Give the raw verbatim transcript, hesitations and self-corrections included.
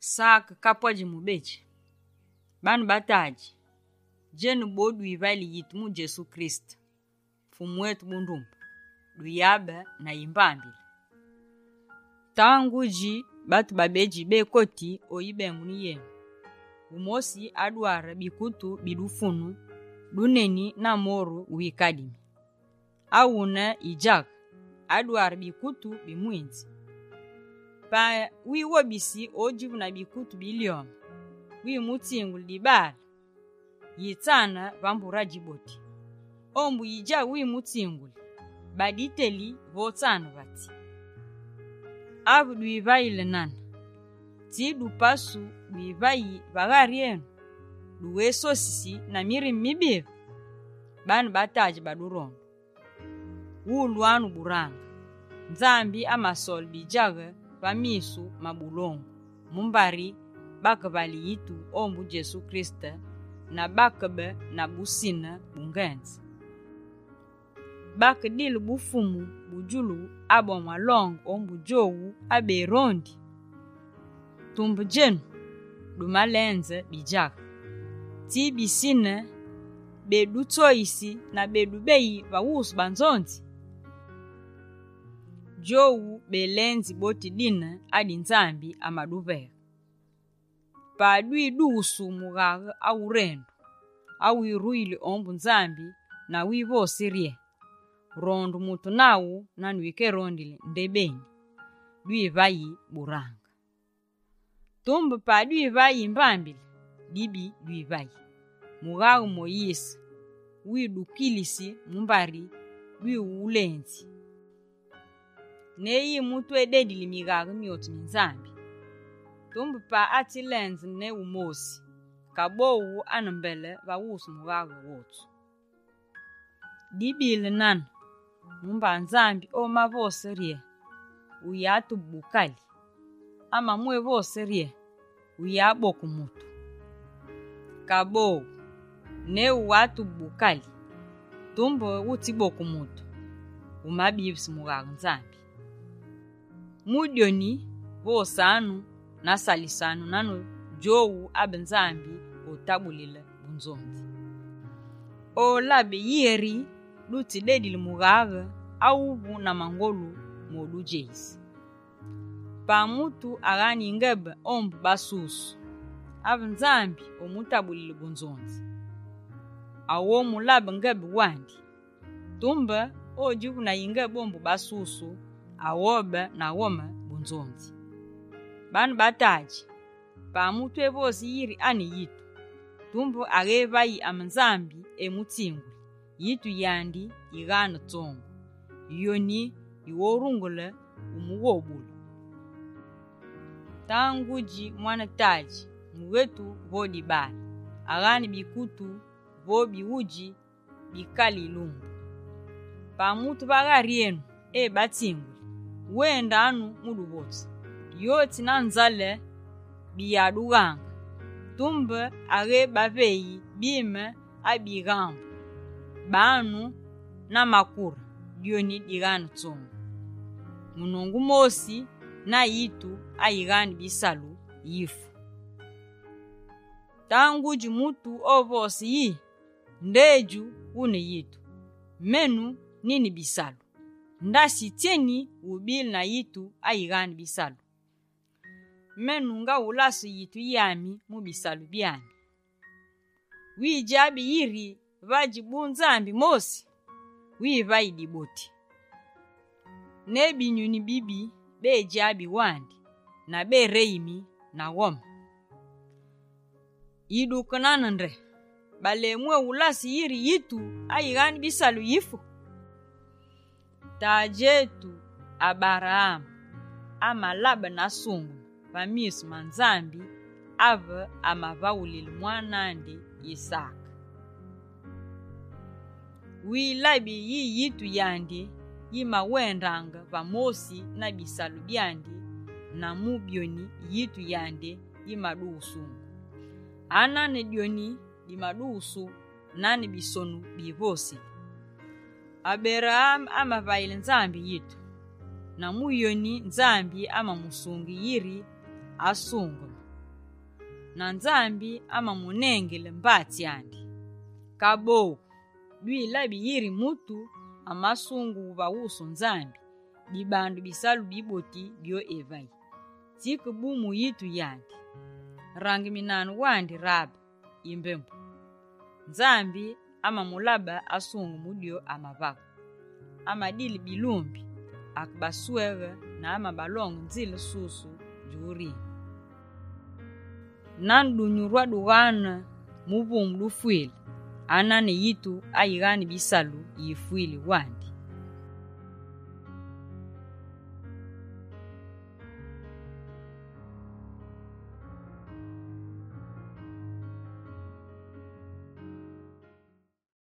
Saka kapwaji mubeji. Banu bataji. Jenu bodu ivali yitu mu Jesu Kristo. Fumu wetu bundumbu. Duyaba na imbambili. Tangu ji batu babeji be koti oyibe muni yenu. Umosi aduara bikutu bidufunu. Duneni na moru uikadimi. Awuna ijak. Aduara bikutu bimuinzi. Pa wi wobisi ojivu na bikutu bilion. Wi mutingu libala. Yitana vambura jiboti. Ombu ija wi mutingu. Baditeli votana vati. Abu duivai lenana. Ti dupasu duivai bagari yenu. Duweso sisi na miri mibivu. Banu bataji badurondo. Uluanu buranga. Nzambi amasol bijaga vamisu mabulongo. Mumbari bakabali yitu ombu Jesu Krista na bakabe na busina bungenzi. Bakadilu bufumu bujulu abo malong ombu jowu abe rondi. Tumbu jenu dumalenze bijaga. Ti bisina bedu toisi na bedu beyi vawusu banzonzi. Jowu belenzi boti dina adi nzambi amaduvera. Padui dusu mugaga awurendo. Awi ruili ombu nzambi na wivo sirie. Rondo mutu nawu na nwike rondili ndebeni. Dui vayi buranga. Tumbu pa dui vayi mbambili. Dibi dui vayi. Mugaga moyisa. Wi dukilisi mumbari. Dui ulenzi. Neyi mutu ededili migaga miotu nzambi. Tumbu pa ati lenzi ne umosi. Kabowu anambele va wusu mugaga wotu. Dibili nana. Mumba nzambi o mavose rie. Uyatu bukali. Ama mwe vose rie. Uyaboku mutu. Kabowu. Ne uwatu bukali. Tumbu utiboku mutu. Umabibisi mugaga nzambi. Mudioni vosanu na salisanu nanu jowu abenzambi otabulile bunzonzi. O labe yeri luti dedili mugaga awubu na mangolu modu jeisi. Pa mutu agani ngebe ombu basusu. Abenzambi omutabulile bunzonzi. Awomu labe ngebe wandi. Tumba ojivu na ingebe ombu basusu. Awobe na woma bunzonzi. Banu bataji. Pa mutu evosi yiri ani yitu. Tumbu agevayi amanzambi emutinguli. Yitu yandi igana tongo. Yoni iworungule umuwobulu. Tanguji mwana taji. Mwetu vodi bali. Agani bikutu vobi uji bikali lumbu. Pa mutu bagari yenu e batinguli. Wenda anu mudu wotu. Yoti na nzale biyaduganga. Tumbe age baveyi bime abigambu. Banu na makura dioni digani tongo. Munongu mosi na yitu ayigani bisalu yifu. Tangu jimutu ovosi yi. Ndeju une yitu. Menu nini bisalu. Ndasi teni ubili na yitu ayigani bisalu. Menu nga ulasu yitu yami mu bisalu byami. Wijabi yiri vajibu nzambi mosi. Wivayi diboti. Nebi nyuni bibi bejabi wandi. Na be reimi na woma. Idu kananandre. Bale mwe ulasu yiri yitu ayigani bisalu yifu. Tajetu Abraham ama laba na sungu vamisu manzambi ava amavawulili mwanandi Isaka. Wilabi yi yitu yandi yima wendanga vamosi na bisalu byandi na mubyoni yitu yandi yima duusungu. Anane dioni yima duusu nani bisonu bivosi. Abraham ama vaile nzambi yitu. Na muyoni nzambi ama musungi yiri asungu. na nzambi ama munengele mbati andi. Kabo, duila biyiri mutu amasungu vawuso nzambi, bibandu bisalu biboti bio evai. Tiku bumu yitu yandi. Rangi minanu wandi raba, imbembu. Nzambi ama mulaba asungu mudio amavako. Ama dili bilumbi, akbaswere na ama balongo nzile susu juri. Nandu nyurwa dugana mubumu dufuili, anane yitu ayigani bisalu yifuili wandi.